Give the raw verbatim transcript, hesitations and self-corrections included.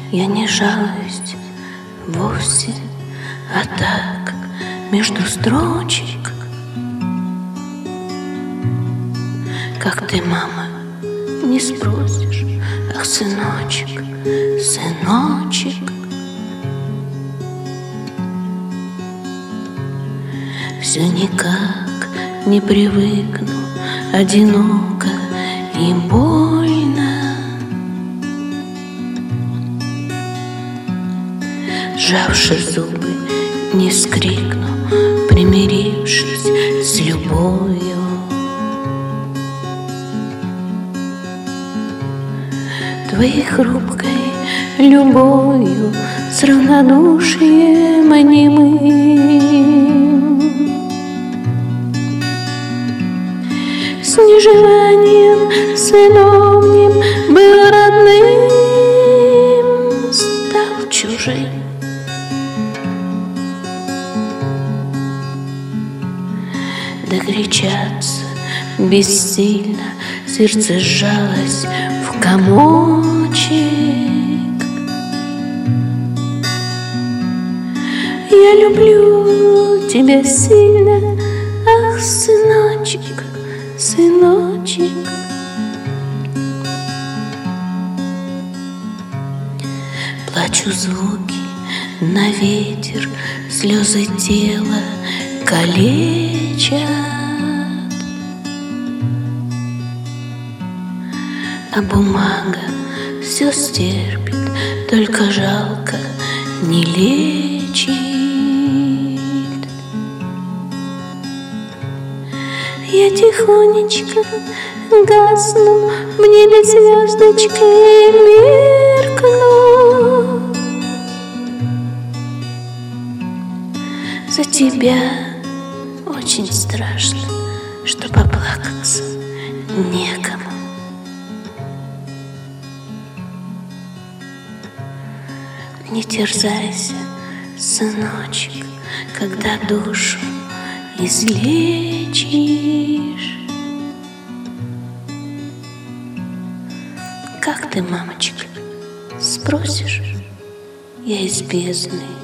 Я не жалуюсь вовсе, а так между строчек. Как ты, мама, не спросишь? Ах, сыночек, сыночек. Все никак не привыкну, одиноко и больно. Сжавши зубы, не скрикну, примирившись с любовью. Твоей хрупкой любовью с равнодушием немым, с нежеланием сыновним был родным, стал чужим. Докричаться бессильно, сердце сжалось в комочек. Я люблю тебя сильно, ах, сыночек, сыночек. Плачу звуки на ветер, слезы тела калечат, а бумага все стерпит, только жалко не лечит. Я тихонечко гасну, в небе звездочкой меркну. За тебя очень страшно, что поплакаться некому. Не терзайся, сыночек, когда душу излечишь. Как ты, мамочка, спросишь? Я из бездны